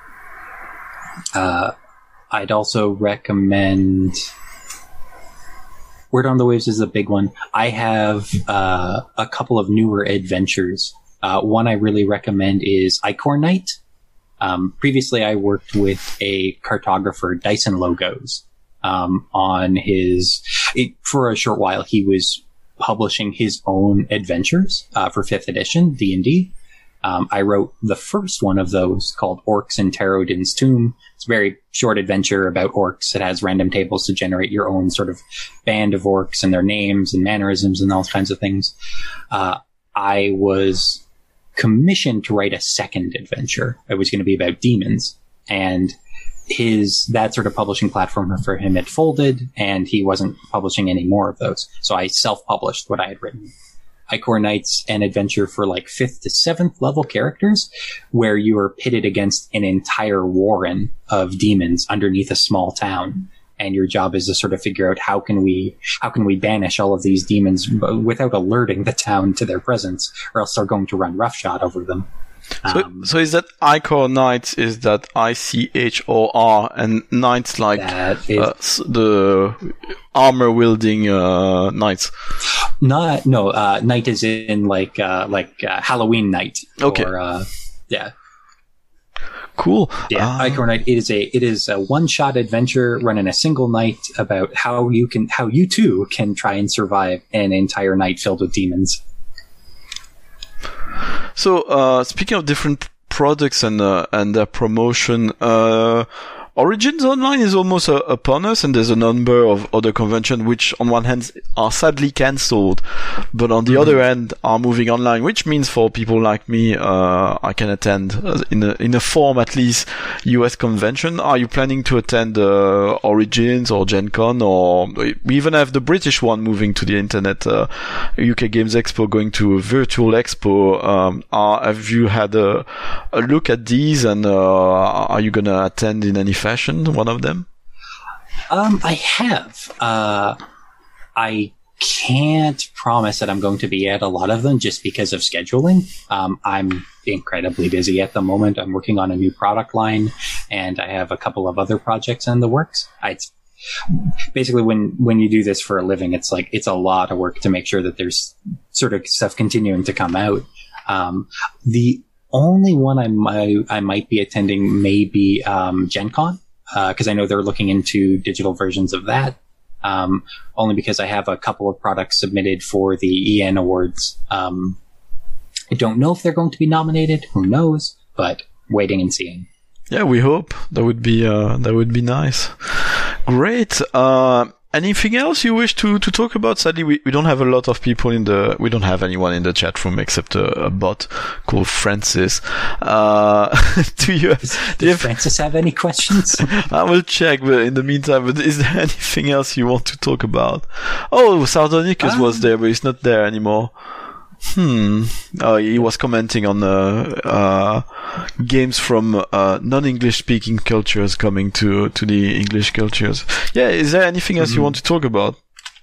Uh, I'd also recommend... Word on the Waves is a big one. I have uh, a couple of newer adventures. Uh, one I really recommend is Ichor Knight. Um, previously, I worked with a cartographer, Dyson Logos, um, on his, it, for a short while, he was publishing his own adventures, uh, for fifth edition, D and D. Um, I wrote the first one of those called Orcs in Tarodin's Tomb. It's a very short adventure about orcs. It has random tables to generate your own sort of band of orcs and their names and mannerisms and all kinds of things. Uh, I was commissioned to write a second adventure. It was going to be about demons, and his that sort of publishing platform for him had folded, and he wasn't publishing any more of those. So I self-published what I had written. Icor Knights, an adventure for like fifth to seventh level characters, where you are pitted against an entire warren of demons underneath a small town. And your job is to sort of figure out how can we how can we banish all of these demons without alerting the town to their presence, or else they're going to run roughshod over them. So, Um, so is that Icor Knights? Is that I C H O R and Knights like That is- uh, s- the armor wielding uh, knights? not no uh, night is in like uh, like uh, Halloween night. Okay. Or, uh, yeah. Cool. Yeah, Uh, Icor Knight. It is a it is a one shot adventure run in a single night about how you can how you too can try and survive an entire night filled with demons. So, uh, speaking of different products and uh, and their promotion, uh, Origins Online is almost uh, upon us, and there's a number of other conventions which, on one hand, are sadly cancelled, but on the mm-hmm. other hand, are moving online. Which means for people like me, uh, I can attend uh, in a in a form at least U S convention. Are you planning to attend uh, Origins or Gen Con, or we even have the British one moving to the internet? Uh, U K Games Expo going to a virtual expo. Um, are, have you had a, a look at these, and uh, are you gonna attend in any fashion one of them? Um, I have. Uh, I can't promise that I'm going to be at a lot of them just because of scheduling. Um, I'm incredibly busy at the moment. I'm working on a new product line, and I have a couple of other projects in the works. I, basically, when, when you do this for a living, it's like, it's a lot of work to make sure that there's sort of stuff continuing to come out. Um, the only one I might, I might be attending may be um, Gen Con, because uh, I know they're looking into digital versions of that. Um, only because I have a couple of products submitted for the E N Awards. Um, I don't know if they're going to be nominated. Who knows? But waiting and seeing. Yeah, we hope. That would be uh, that would be nice. Great. Uh, Anything else you wish to, to talk about? Sadly, we, we don't have a lot of people in the, we don't have anyone in the chat room except a, a bot called Francis. Uh, do you have, Does, do you does have, Francis have any questions? I will check, but in the meantime, but is there anything else you want to talk about? Oh, Sardonicus um, was there, but he's not there anymore. Hmm. Oh, he was commenting on uh, uh, games from uh, non-English speaking cultures coming to to the English cultures. Yeah. Is there anything else mm-hmm. you want to talk about?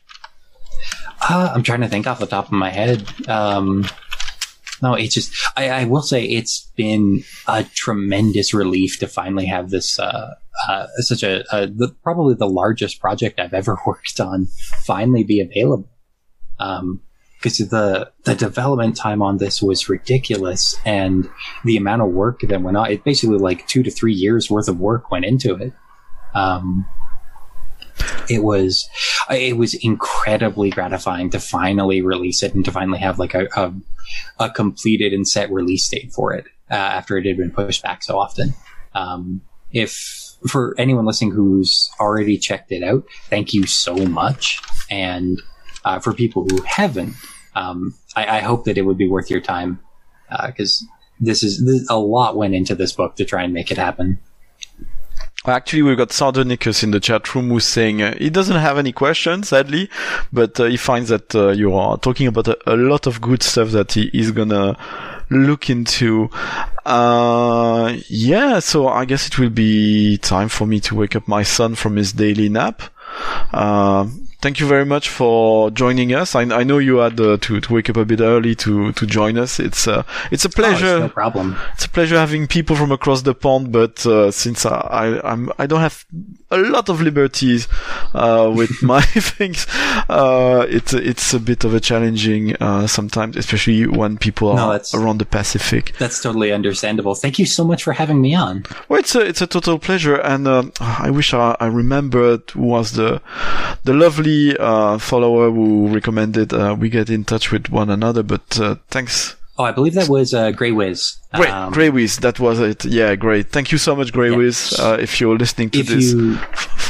Uh, I'm trying to think off the top of my head. Um, no, it's just I, I will say it's been a tremendous relief to finally have this uh, uh, such a, a the, probably the largest project I've ever worked on finally be available. Um, Because the the development time on this was ridiculous, and the amount of work that went on, it basically like two to three years worth of work went into it. Um, it was it was incredibly gratifying to finally release it and to finally have like a a, a completed and set release date for it uh, after it had been pushed back so often. Um, if for anyone listening who's already checked it out, thank you so much, and uh, for people who haven't. Um, I, I hope that it would be worth your time, because uh, this is this, a lot went into this book to try and make it happen. Actually, we've got Sardonicus in the chat room who's saying uh, he doesn't have any questions, sadly, but uh, he finds that uh, you are talking about a, a lot of good stuff that he is gonna look into. Uh, yeah, so I guess it will be time for me to wake up my son from his daily nap. Uh, thank you very much for joining us. I, I know you had uh, to, to wake up a bit early to, to join us. It's uh, it's a pleasure. Oh, it's no problem. It's a pleasure having people from across the pond. But uh, since I, I I'm I don't have a lot of liberties uh, with my things, uh, it's it's a bit of a challenging uh, sometimes, especially when people no, are around the Pacific. That's totally understandable. Thank you so much for having me on. Well, it's a it's a total pleasure, and uh, I wish I, I remembered who was the the lovely uh, follower who recommended uh, we get in touch with one another. But uh, thanks. Oh, I believe that was uh, Grey Wiz. Great, um, Grey Wiz, that was it. Yeah, great. Thank you so much, Grey yeah. Wiz. Uh, if you're listening to if this, you... f-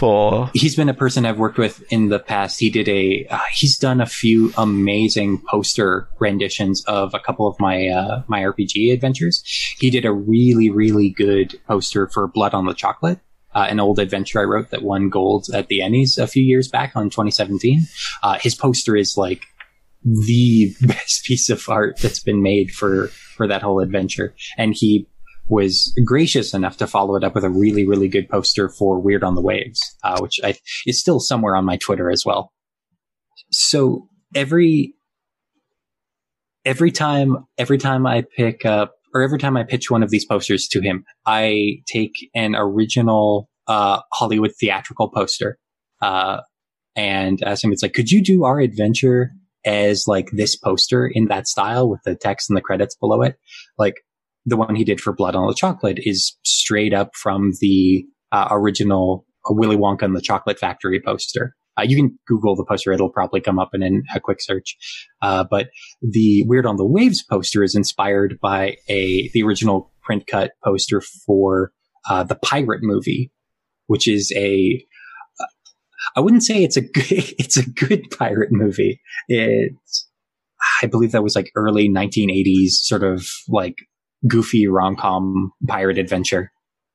himself, or he's been a person I've worked with in the past. He did a uh, he's done a few amazing poster renditions of a couple of my uh, my R P G adventures. He did a really really good poster for Blood on the Chocolate, uh, an old adventure I wrote that won gold at the Ennies a few years back on twenty seventeen. Uh, his poster is like the best piece of art that's been made for for that whole adventure, and he was gracious enough to follow it up with a really, really good poster for Weird on the Waves, uh, which I, is still somewhere on my Twitter as well. So every, every time, every time I pick up, or every time I pitch one of these posters to him, I take an original, uh, Hollywood theatrical poster, uh, and ask him, it's like, could you do our adventure as like this poster in that style with the text and the credits below it? Like, the one he did for Blood on the Chocolate is straight up from the uh, original Willy Wonka and the Chocolate Factory poster. Uh, you can Google the poster. It'll probably come up in an, a quick search. Uh, but the Weird on the Waves poster is inspired by a the original print cut poster for uh, the Pirate movie, which is a uh, I wouldn't say it's a good, it's a good pirate movie. It's, I believe that was like early nineteen eighties sort of like goofy rom-com pirate adventure.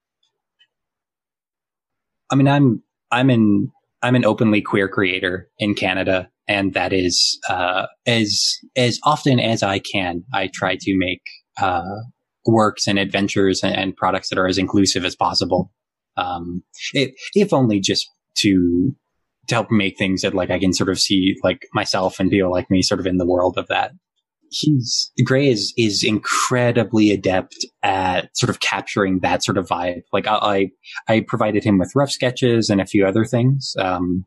I mean, I'm, I'm an, I'm an openly queer creator in Canada, and that is, uh, as, as often as I can, I try to make, uh, works and adventures and, and products that are as inclusive as possible. Um, it, if only just to, to help make things that like I can sort of see like myself and people like me sort of in the world of that. He's Gray is is incredibly adept at sort of capturing that sort of vibe. Like I I provided him with rough sketches and a few other things um,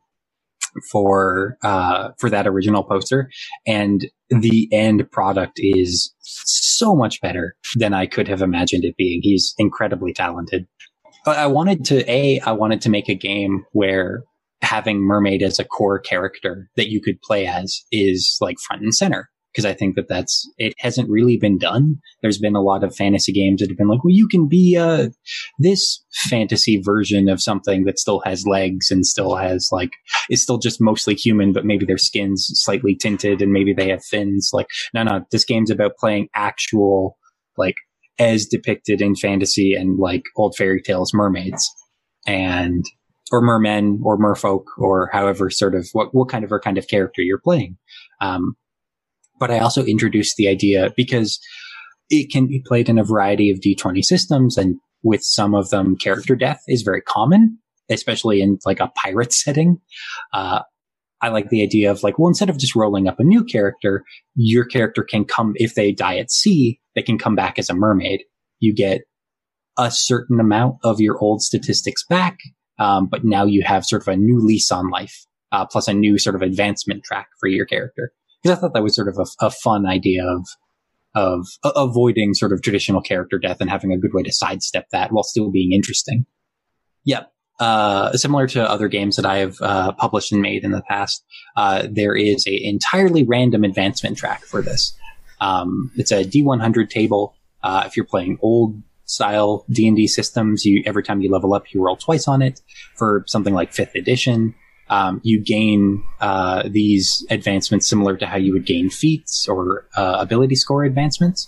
for uh, for that original poster, and the end product is so much better than I could have imagined it being. He's incredibly talented. But I wanted to a I wanted to make a game where having Mermaid as a core character that you could play as is like front and center. Because I think that that's, it hasn't really been done. There's been a lot of fantasy games that have been like, well, you can be uh, this fantasy version of something that still has legs and still has like, is still just mostly human, but maybe their skin's slightly tinted and maybe they have fins. Like, no, no, this game's about playing actual, like, as depicted in fantasy and like old fairy tales mermaids and, or mermen or merfolk or however sort of, what, what kind of, or kind of character you're playing. Um, But I also introduced the idea because it can be played in a variety of D twenty systems, and with some of them, character death is very common, especially in like a pirate setting. Uh, I like the idea of like, well, instead of just rolling up a new character, your character can come, if they die at sea, they can come back as a mermaid. You get a certain amount of your old statistics back, um, but now you have sort of a new lease on life, uh, plus a new sort of advancement track for your character. Because I thought that was sort of a, a fun idea of of uh, avoiding sort of traditional character death and having a good way to sidestep that while still being interesting. Yeah. Uh, similar to other games that I have uh, published and made in the past, uh, there is a entirely random advancement track for this. Um, it's a D one hundred table. Uh, if you're playing old style D and D systems, you every time you level up, you roll twice on it. For something like fifth edition, Um, you gain uh, these advancements similar to how you would gain feats or uh, ability score advancements.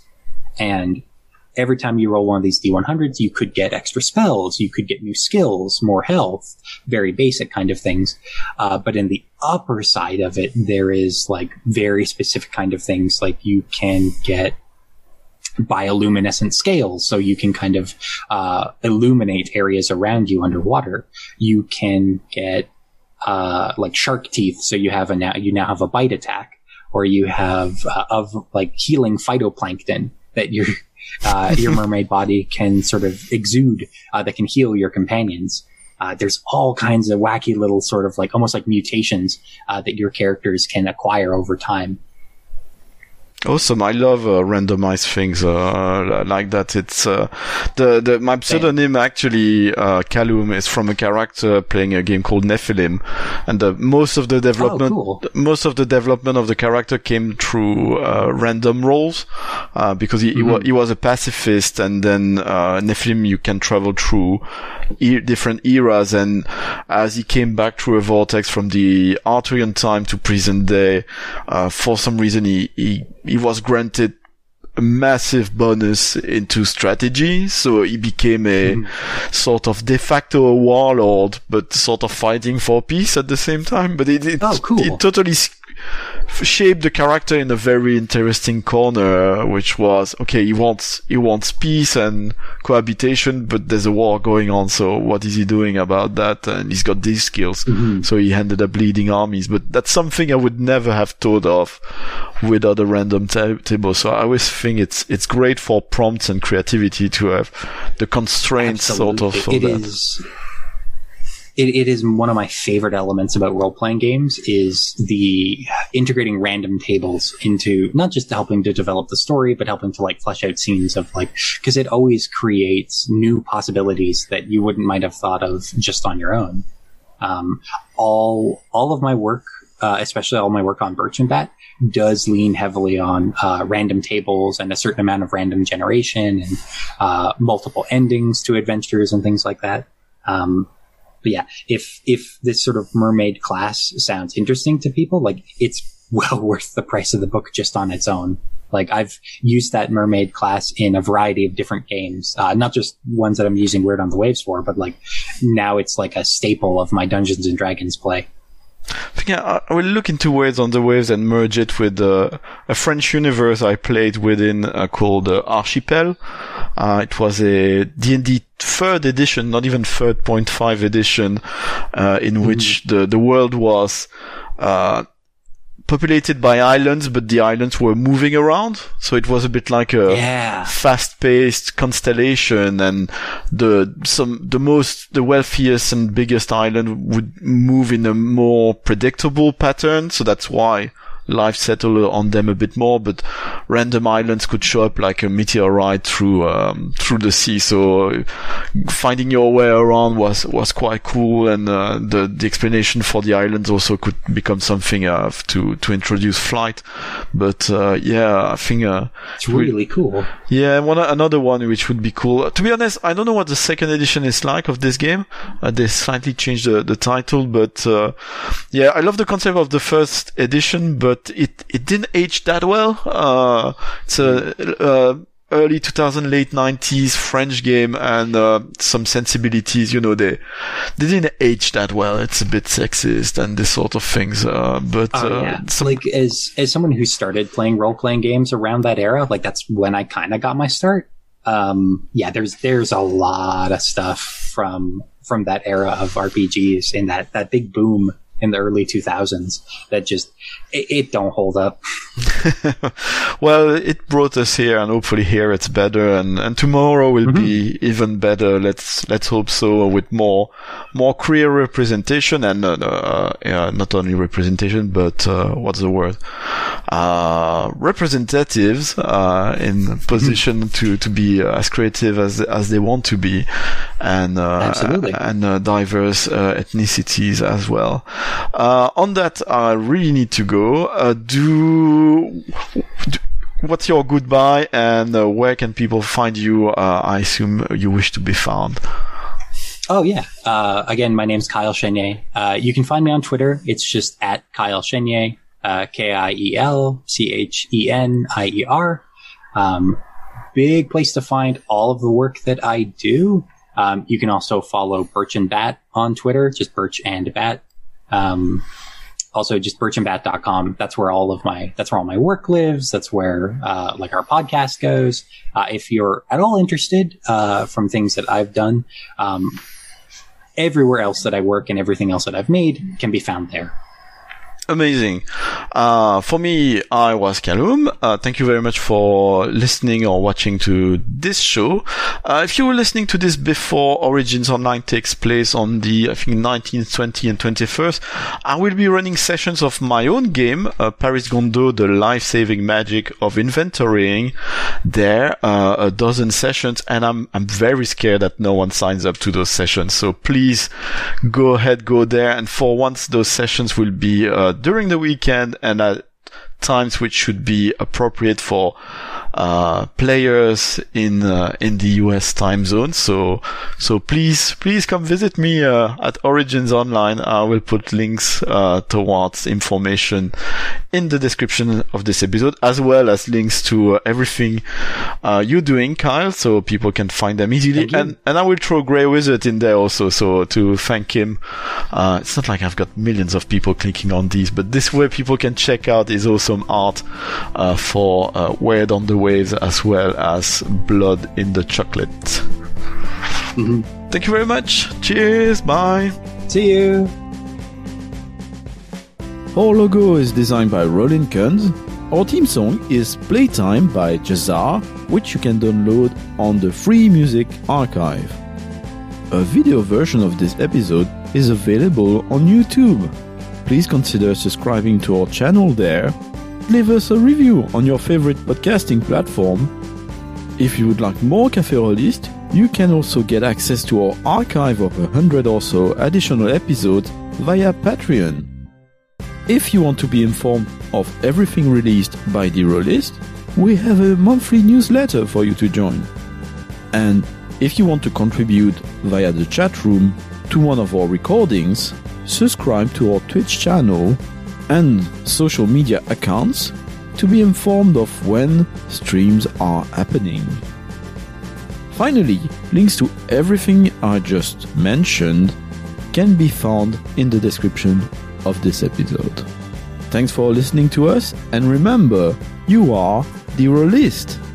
And every time you roll one of these D one hundreds, you could get extra spells, you could get new skills, more health, very basic kind of things. Uh, but in the upper side of it, there is like very specific kind of things, like you can get bioluminescent scales, so you can kind of uh, illuminate areas around you underwater. You can get Uh, like shark teeth, so you have a now you now have a bite attack, or you have uh, of like healing phytoplankton that your uh, your mermaid body can sort of exude uh, that can heal your companions. Uh, there's all kinds of wacky little sort of like almost like mutations uh, that your characters can acquire over time. Awesome! I love uh, randomized things uh, like that. It's uh, the the my pseudonym actually uh, Callum is from a character playing a game called Nephilim, and the, most of the development oh, cool. most of the development of the character came through uh, random rolls uh, because he, mm-hmm. he, wa- he was a pacifist, and then uh, Nephilim you can travel through e- different eras, and as he came back through a vortex from the Arthurian time to present day, uh, for some reason he he he was granted a massive bonus into strategy, so he became a mm. sort of de facto warlord, but sort of fighting for peace at the same time. But it, it, oh, cool. it totally shaped the character in a very interesting corner, which was, okay, he wants, he wants peace and cohabitation, but there's a war going on, so what is he doing about that? And he's got these skills. Mm-hmm. So he ended up leading armies, but that's something I would never have thought of without a random ta- table. So I always think it's, it's great for prompts and creativity to have the constraints Absolutely. sort of. It that. is, It, it is one of my favorite elements about role-playing games is the integrating random tables into not just helping to develop the story, but helping to like flesh out scenes of like, because it always creates new possibilities that you wouldn't might have thought of just on your own. Um, all all of my work, uh, especially all my work on Birch and Bat, does lean heavily on uh, random tables and a certain amount of random generation and uh, multiple endings to adventures and things like that. Um, But yeah, if, if this sort of mermaid class sounds interesting to people, like it's well worth the price of the book just on its own. Like I've used that mermaid class in a variety of different games, uh, not just ones that I'm using Word on the Waves for, but like now it's like a staple of my Dungeons and Dragons play. I think I, I will look into Words on the Waves and merge it with uh, a French universe I played within uh, called uh, Archipel. Uh, it was a D and D third edition, not even third point five edition, uh, in mm. which the, the world was uh, populated by islands, but the islands were moving around. So it was a bit like a yeah. fast-paced constellation, and the some the most the wealthiest and biggest island would move in a more predictable pattern. So that's why life settled on them a bit more, but random islands could show up like a meteorite through um, through the sea. So finding your way around was was quite cool, and uh, the the explanation for the islands also could become something uh, to to introduce flight. But uh, yeah, I think uh, it's really we, cool. Yeah, one another one which would be cool. To be honest, I don't know what the second edition is like of this game. Uh, they slightly changed the the title, but uh, yeah, I love the concept of the first edition, but But it, it didn't age that well. Uh, it's a, uh, early two thousand, late nineties French game, and, uh, some sensibilities, you know, they, they didn't age that well. It's a bit sexist and this sort of things, uh, but, oh, uh, yeah. some... like, as, as someone who started playing role-playing games around that era, like, that's when I kind of got my start. Um, yeah, there's, there's a lot of stuff from, from that era of R P Gs in that, that big boom in the early two thousands that just, it, it don't hold up. Well, it brought us here, and hopefully here it's better, and, and tomorrow will mm-hmm. be even better. Let's, let's hope so, with more, more queer representation, and, uh, uh yeah, not only representation, but, uh, what's the word? Uh, representatives, uh, in position mm-hmm. to, to be as creative as, as they want to be, and, uh, Absolutely. and, uh, diverse, uh, ethnicities as well. Uh, on that, I really need to go. Uh, do, do, what's your goodbye, and uh, where can people find you? Uh, I assume you wish to be found. Oh, yeah. Uh, again, my name's Kyle Chenier. Uh, you can find me on Twitter. It's just at Kyle Chenier, uh, K I E L C H E N I E R. Um, big place to find all of the work that I do. Um, you can also follow Birch and Bat on Twitter, just Birch and Bat. Um, also just birch and bat dot com. That's where all of my, that's where all my work lives. That's where, uh, like our podcast goes. Uh, if you're at all interested, uh, from things that I've done, um, everywhere else that I work and everything else that I've made can be found there. Amazing. Uh, for me, I was Callum. Uh, thank you very much for listening or watching to this show. Uh, if you were listening to this before Origins Online takes place on the, I think, nineteenth, twentieth, and twenty-first, I will be running sessions of my own game, uh, Paris Gondo, the life-saving magic of inventorying. There, uh, a dozen sessions, and I'm, I'm very scared that no one signs up to those sessions. So please go ahead, go there. And for once, those sessions will be, uh, during the weekend and at times which should be appropriate for uh players in uh, in the U S time zone. So so please please come visit me uh, at Origins Online. I will put links uh towards information in the description of this episode, as well as links to uh, everything uh you're doing, Kyle, so people can find them easily. And and I will throw Grey Wizard in there also, so to thank him. Uh it's not like I've got millions of people clicking on these, but this way people can check out his awesome art uh for uh, Weird on the Waves, as well as Blood in the Chocolate. Mm-hmm. Thank you very much. Cheers. Bye. See you. Our logo is designed by Roland Kunz. Our theme song is Playtime by Jazar, which you can download on the Free Music Archive. A video version of this episode is available on YouTube. Please consider subscribing to our channel there. Leave us a review on your favorite podcasting platform. If you would like more Café Rollist, you can also get access to our archive of a hundred or so additional episodes via Patreon. If you want to be informed of everything released by The Rollist, we have a monthly newsletter for you to join. And if you want to contribute via the chat room to one of our recordings, subscribe to our Twitch channel and social media accounts to be informed of when streams are happening. Finally, links to everything I just mentioned can be found in the description of this episode. Thanks for listening to us, and remember, you are The Rollist.